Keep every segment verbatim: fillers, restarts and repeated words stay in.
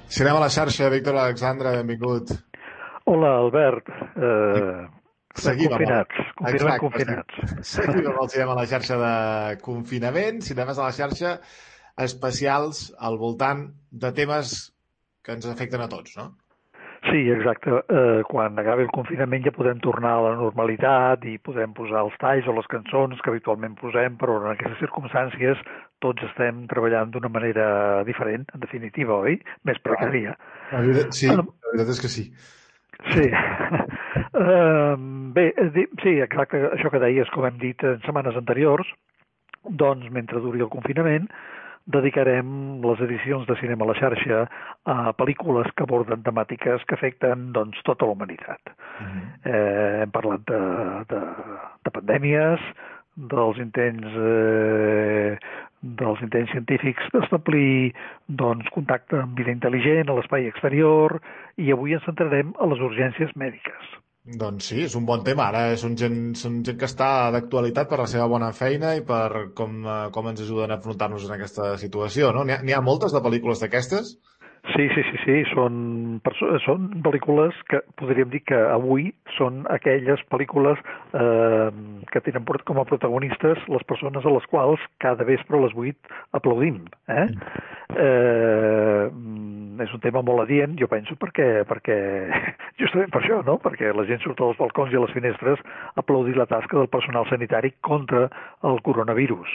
Cinema a la xarxa, Víctor Alexandre, benvingut. Hola, Albert. Eh, estem Seguim amb el... confinats, confinament Exacte, seguim, confinats. seguim amb el cinema a la xarxa de confinament, cinemes a la xarxa especials al voltant de temes que ens afecten a tots, no? Sí, exacte. Eh, quan acabi el confinament ja podem tornar a la normalitat i podem posar els talls o les cançons que habitualment posem, però en aquestes circumstàncies tots estem treballant d'una manera diferent, en definitiva, oi? Més Clar. precària. La veritat, sí, Eh, la veritat és que sí. sí. Eh, bé, eh, di- sí, exacte, això que deies, com hem dit en setmanes anteriors, doncs mentre duri el confinament dedicarem les edicions de cinema a la xarxa a pel·lícules que aborden temàtiques que afecten doncs, tota la humanitat. Mhm. Eh, hem parlat de, de, de pandèmies, dels intents eh, dels intents científics d'establir doncs, contacte amb vida intel·ligent a l'espai exterior i avui ens centrarem a les urgències mèdiques. Doncs sí, és un bon tema. Ara són gent, són gent que està d'actualitat per la seva bona feina i per com, eh, com ens ajuden a afrontar-nos en aquesta situació, no? N'hi ha, n'hi ha moltes de pel·lícules d'aquestes? Sí, sí, sí, sí, són, perso- són pel·lícules que podríem dir que avui són aquelles pel·lícules eh, que tenen por- com a protagonistes les persones a les quals cada vespre a les vuit aplaudim. Eh? Eh, mm, és un tema molt adient, jo penso, perquè, perquè justament per això, no? Perquè la gent surt als balcons i a les finestres a aplaudir la tasca del personal sanitari contra el coronavirus.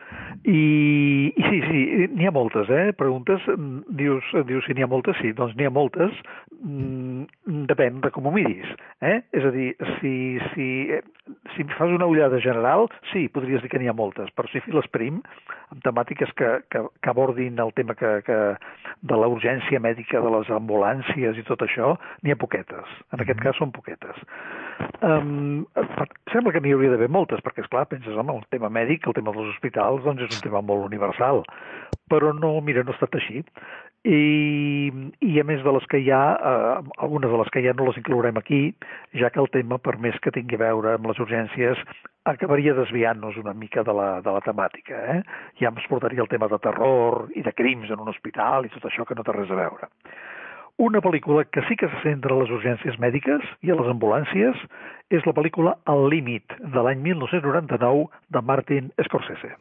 I, i sí, sí, n'hi ha moltes, eh? Preguntes, mm, dius, dius si n'hi ha moltes, sí, doncs n'hi ha moltes, mm, depèn de com ho miris, eh? És a dir, si, si, si fas una ullada general, sí, podries dir que n'hi ha moltes, però si files prim, amb temàtiques que, que, que abordin el tema que, que, de la urgència mèdica, de les ambulàncies i tot això, n'hi ha poquetes. En aquest cas són poquetes. Um, sembla que n'hi hauria d'haver moltes, perquè, esclar, penses, home, el tema mèdic, el tema dels hospitals, doncs és un tema molt universal. Però no, mira, no ha estat així. I, i a més de les que hi ha, eh, algunes de les que hi ha no les inclourem aquí, ja que el tema, per més que tingui a veure amb les urgències, acabaria desviant-nos una mica de la, de la temàtica. Eh? Ja ens portaria el tema de terror i de crims en un hospital i tot això que no té res a veure. Una pel·lícula que sí que se centra en les urgències mèdiques i a les ambulàncies és la pel·lícula El límit, de l'any mil nou-cents noranta-nou, de Martin Scorsese.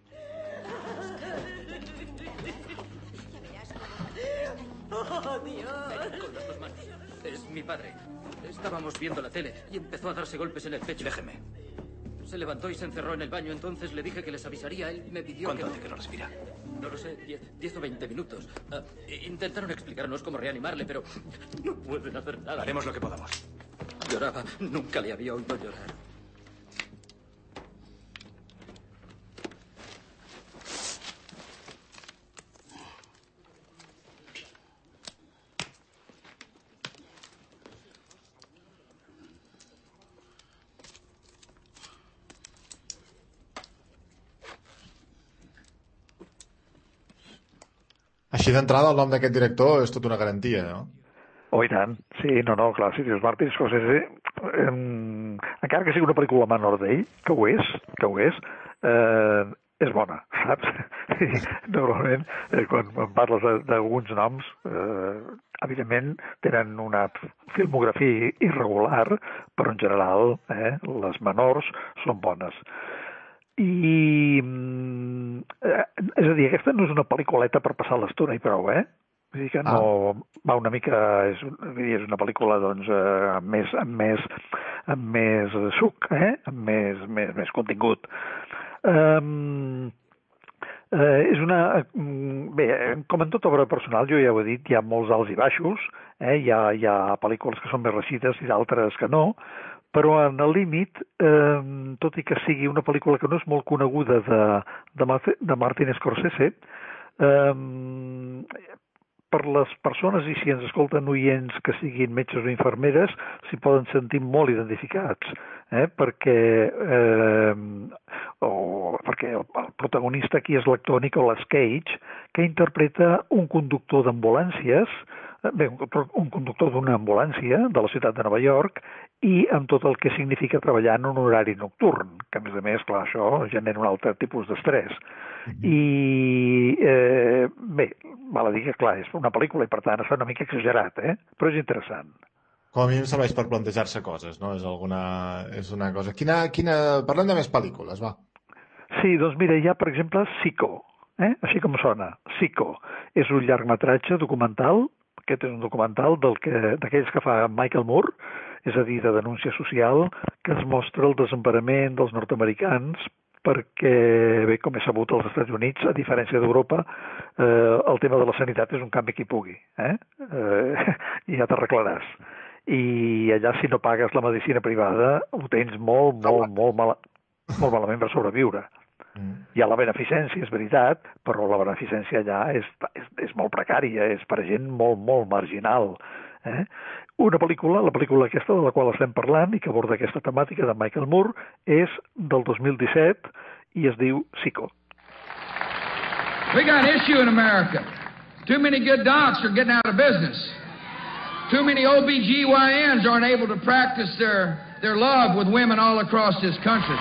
¡Oh, Dios! Con las dos manos. Es mi padre. Estábamos viendo la tele y empezó a darse golpes en el pecho. Déjeme. Se levantó y se encerró en el baño, entonces le dije que les avisaría. Él me pidió ¿Cuánto que... hace que no respira? No lo sé, diez, diez o veinte minutos. Ah, intentaron explicarnos cómo reanimarle, pero no pueden hacer nada. Haremos lo que podamos. Lloraba. Nunca le había oído llorar. Així d'entrada, el nom d'aquest director és tota una garantia, no? Oh, i tant. Sí, no, no, clar, si dius Martin Scorsese, eh, encara que sigui una pel·lícula menor d'ell, que ho és, que ho és, eh, és bona, saps? Normalment, eh, quan em parles d'alguns noms, eh, evidentment tenen una filmografia irregular, però en general eh, les menors són bones. I, eh, és a dir, aquesta no és una pel·lículeta per passar l'estona i prou, eh? Vull dir que no Ah, va una mica, és, vull dir, és una pel·lícula doncs, eh, amb, més, amb, més, amb més suc, eh? Amb més, més, més contingut. Um, eh, és una... Bé, com en tota obra personal, jo ja ho he dit, hi ha molts alts i baixos, eh? hi, ha, hi ha pel·lícules que són més reeixides i d'altres que no, però en el límit, eh, tot i que sigui una pel·lícula que no és molt coneguda de, de, de Martin Scorsese, eh, per les persones, i si ens escolten oients que siguin metges o infermeres, s'hi poden sentir molt identificats, eh? perquè, eh, o, perquè el, el protagonista aquí és l'actor Nicolas Cage, que interpreta un conductor d'ambulàncies bé, un, un conductor d'una ambulància de la ciutat de Nova York i amb tot el que significa treballar en un horari nocturn, que a més a més, clar, això genera un altre tipus d'estrès. Mm-hmm. I, eh, bé, val a dir que, clar, és una pel·lícula i per tant està una mica exagerat, eh? Però és interessant. Com a mínim serveix per plantejar-se coses, no? És alguna... és una cosa... Quina, quina... Parlem de més pel·lícules, va. Sí, doncs mira, hi ha, per exemple, Psycho, eh? Així com sona, Psycho. És un llargmetratge documental, aquest és un documental del que, d'aquells que fa Michael Moore, és a dir, de denúncia social, que es mostra el desemparament dels nord-americans perquè, bé, com he sabut, als Estats Units, a diferència d'Europa, eh, el tema de la sanitat és un canvi qui pugui, eh? eh I ja t'arreglaràs. I allà, si no pagues la medicina privada, ho tens molt, molt, molt, mal, molt malament per sobreviure. Mm. Hi ha la beneficència, és veritat, però la beneficència allà és, és, és molt precària, és per gent molt, molt marginal. Eh? Una pel·lícula, la pel·lícula aquesta de la qual estem parlant i que aborda aquesta temàtica de Michael Moore, és del dos mil disset i es diu Psycho. We got an issue in America. Too many good docs are getting out of business. Too many O B G Y Ns aren't able to practice their, their love with women all across this country.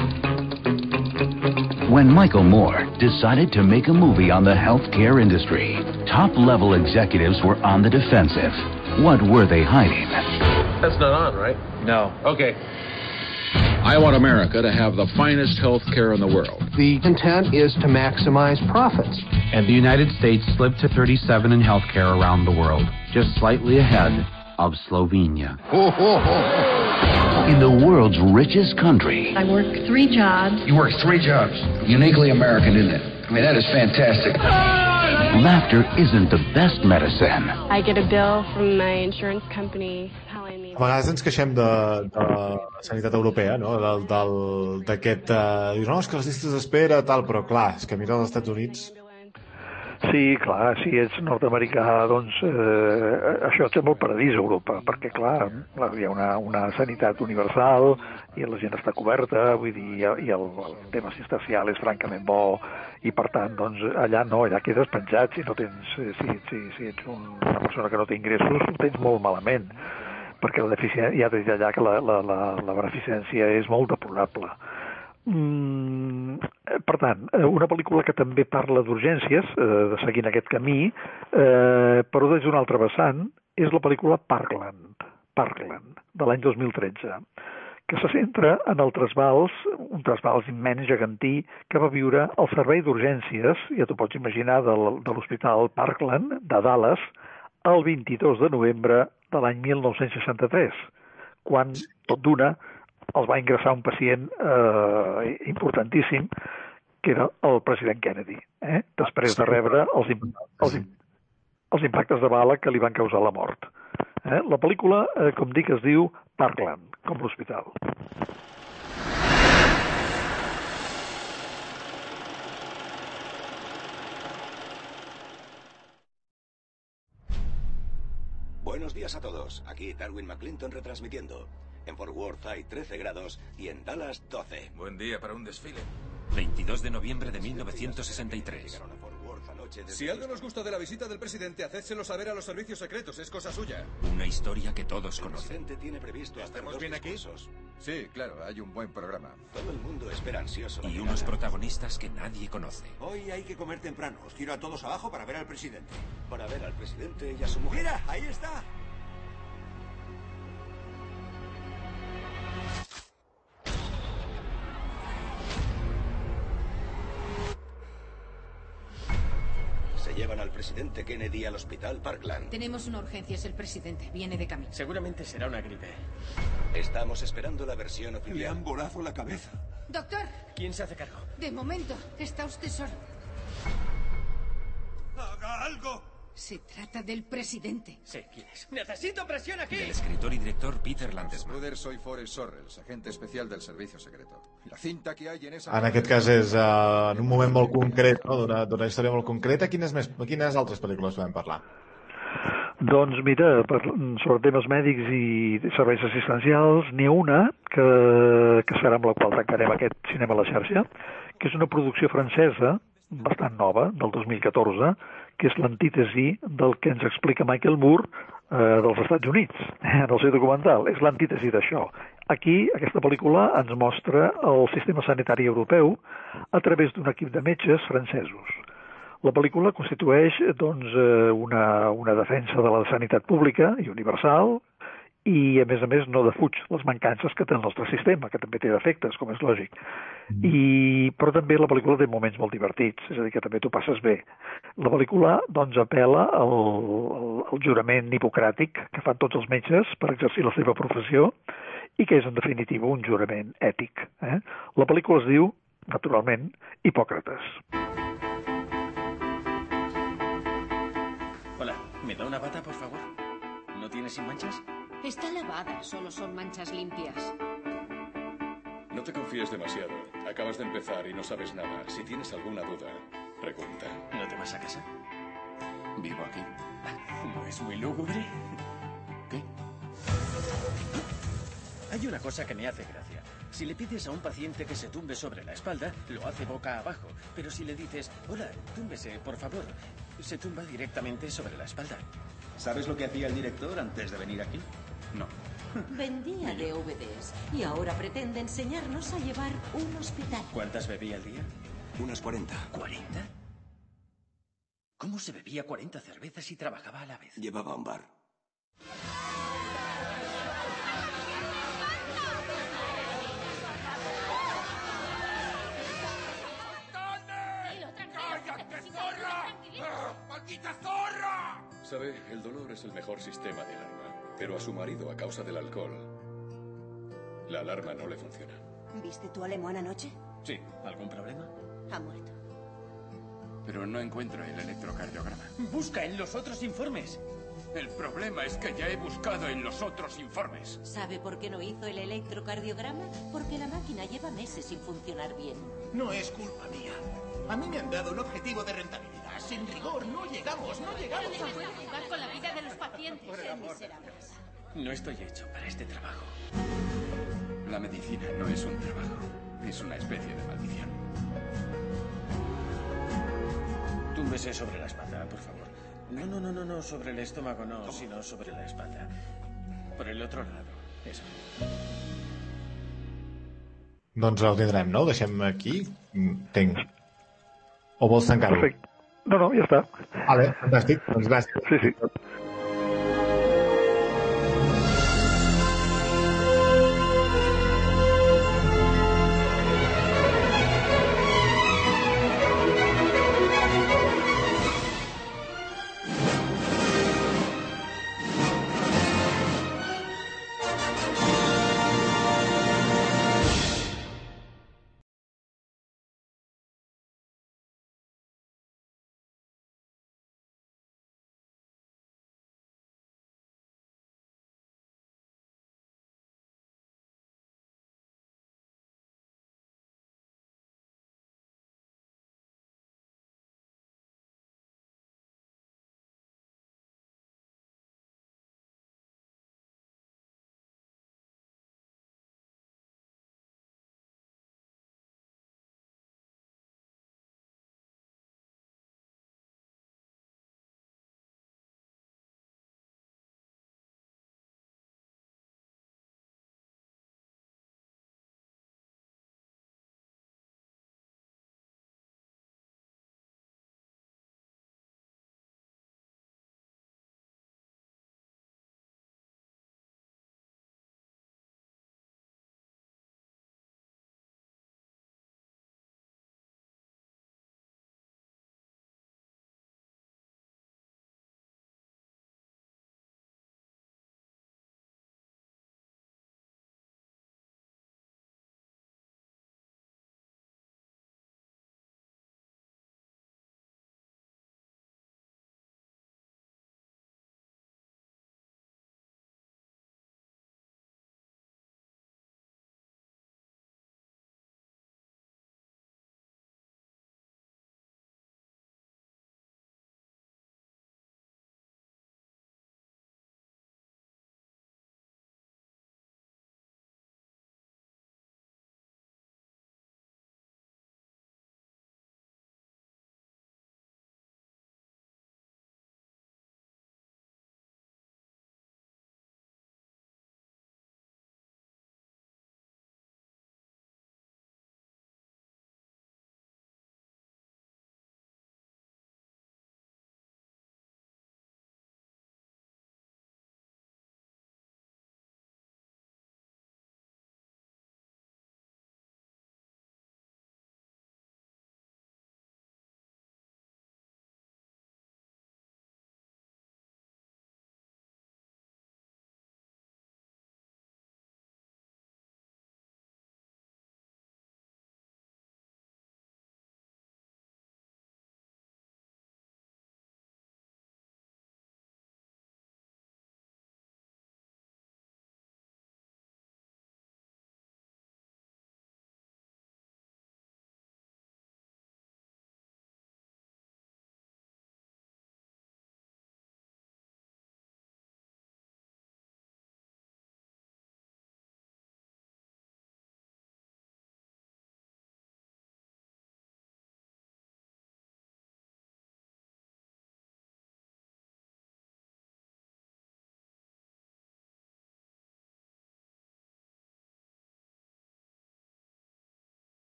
When Michael Moore decided to make a movie on the healthcare industry, top-level executives were on the defensive. What were they hiding? That's not on, right? No. Okay. I want America to have the finest health care in the world. The intent is to maximize profits. And the United States slipped to thirty-seven in healthcare around the world, just slightly ahead of Slovenia. In the world's richest country. I work three jobs. You work three jobs. Uniquely American, isn't it? I mean, that is fantastic. Laughter isn't the best medicine. I get a bill from my insurance company telling me... A vegades ens queixem de, de la sanitat europea, no? Del, del, d'aquest... Uh, dius, no, és que les llistes d'espera, tal, però clar, és que mira els Estats Units... Sí, clar, si ets nord-americà, doncs eh, això té molt paradís a Europa, perquè, clar, hi ha una, una sanitat universal i la gent està coberta, vull dir, i el, el tema assistencial és francament bo, i per tant, doncs, allà no, allà quedes penjat si no tens, si, si, si ets una persona que no té ingressos, ho tens molt malament, perquè la deficiència, ja t'he dit allà que la, la, la, la beneficència és molt deplorable. Mm, per tant, una pel·lícula que també parla d'urgències, eh, de seguint aquest camí, eh, però des d'un altre vessant, és la pel·lícula Parkland, Parkland, de l'any dos mil tretze, que se centra en el trasbals, un trasbals immens, gegantí, que va viure el servei d'urgències, ja t'ho pots imaginar, de l'Hospital Parkland, de Dallas, el vint-i-dos de novembre de l'any mil nou-cents seixanta-tres, quan, tot d'una, els va ingressar un pacient eh, importantíssim, que era el president Kennedy, eh? Després de rebre els, els, els impactes de bala que li van causar la mort. Eh? La pel·lícula, eh, com dic, es diu Parkland, com l'hospital. Buenos días a todos. Aquí Darwin McClinton retransmitiendo. En Fort Worth hay trece grados y en Dallas doce. Buen día para un desfile. veintidós de noviembre de mil novecientos sesenta y tres. Si algo nos gusta de la visita del presidente, hacédselo saber a los servicios secretos. Es cosa suya. Una historia que todos conocen. El presidente tiene previsto hacer ¿Estamos dos bien aquí? discursos. Sí, claro, hay un buen programa. Todo el mundo espera ansioso. Y unos protagonistas que nadie conoce. Hoy hay que comer temprano. Os quiero a todos abajo para ver al presidente. Para ver al presidente y a su mujer. ¡Mira! ¡Ahí está! Se llevan al presidente Kennedy al hospital Parkland. Tenemos una urgencia, es el presidente. Viene de camino. Seguramente será una gripe. Estamos esperando la versión oficial. Le han volado la cabeza. Doctor. ¿Quién se hace cargo? De momento, está usted solo. ¡Haga algo! Se trata del presidente. Sé quién es. ¡Necesito presión aquí! Del escritor y director Peter Landesman. Poder, soy Forrest Sorrells, agente especial del servicio secreto. La cinta que hay en esa... En aquest cas és uh, en un moment molt concret, no? d'una història molt concreta. Quines, més, quines altres pel·lícules vam parlar? Doncs mira, per, sobre temes mèdics i serveis assistencials, n'hi ha una que, que serà amb la qual tancarem aquest cinema a la xarxa, que és una producció francesa, bastant nova, del dos mil catorze, que és l'antítesi del que ens explica Michael Moore eh, dels Estats Units, eh, en el seu documental. És l'antítesi d'això. Aquí, aquesta pel·lícula ens mostra el sistema sanitari europeu a través d'un equip de metges francesos. La pel·lícula constitueix doncs, una, una defensa de la sanitat pública i universal i, a més a més, no defuig les mancances que té el nostre sistema, que també té defectes, com és lògic. I, però també la pel·lícula té moments molt divertits, és a dir, que també t'ho passes bé. La pel·lícula doncs, apel·la al, al, al jurament hipocràtic que fan tots els metges per exercir la seva professió i que és, en definitiva, un jurament ètic. Eh? La pel·lícula es diu, naturalment, Hipòcrates. Hola, ¿me da una bata, por favor? ¿No tiene sin manchas? Está lavada, solo son manchas limpias. No te confíes demasiado. Acabas de empezar y no sabes nada. Si tienes alguna duda, pregunta. ¿No te vas a casa? Vivo aquí. ¿No es muy lúgubre? ¿Qué? Hay una cosa que me hace gracia. Si le pides a un paciente que se tumbe sobre la espalda, lo hace boca abajo. Pero si le dices, hola, túmbese, por favor, se tumba directamente sobre la espalda. ¿Sabes lo que hacía el director antes de venir aquí? No. Vendía D V Ds y ahora pretende enseñarnos a llevar un hospital. ¿Cuántas bebía al día? Unas cuarenta. ¿Cuarenta? ¿Cómo se bebía cuarenta cervezas y trabajaba a la vez? Llevaba un bar. ¡Maldita zorra! Sabe, el dolor es el mejor sistema de alarma. Pero a su marido, a causa del alcohol, la alarma no le funciona. ¿Viste tu alemán anoche? Sí. ¿Algún problema? Ha muerto. Pero no encuentro el electrocardiograma. Busca en los otros informes. El problema es que ya he buscado en los otros informes. ¿Sabe por qué no hizo el electrocardiograma? Porque la máquina lleva meses sin funcionar bien. No es culpa mía. A mí me han dado un objetivo de rentabilidad. Sin rigor, no llegamos, no llegamos a... jugar con la vida de los pacientes. Miserables. No estoy hecho para este trabajo. La medicina no es un trabajo. Es una especie de maldición. Túmbese sobre la espalda, por favor. No, no, no, no, no, sobre el estómago no, sino sobre la espalda. Por el otro lado, eso. Doncs el tindrem, no? Ho deixem aquí? Tenc. O vols tancar-ho? Perfecte. No, no, ja està. Vale, fantàstic. Doncs gràcies. Sí, sí.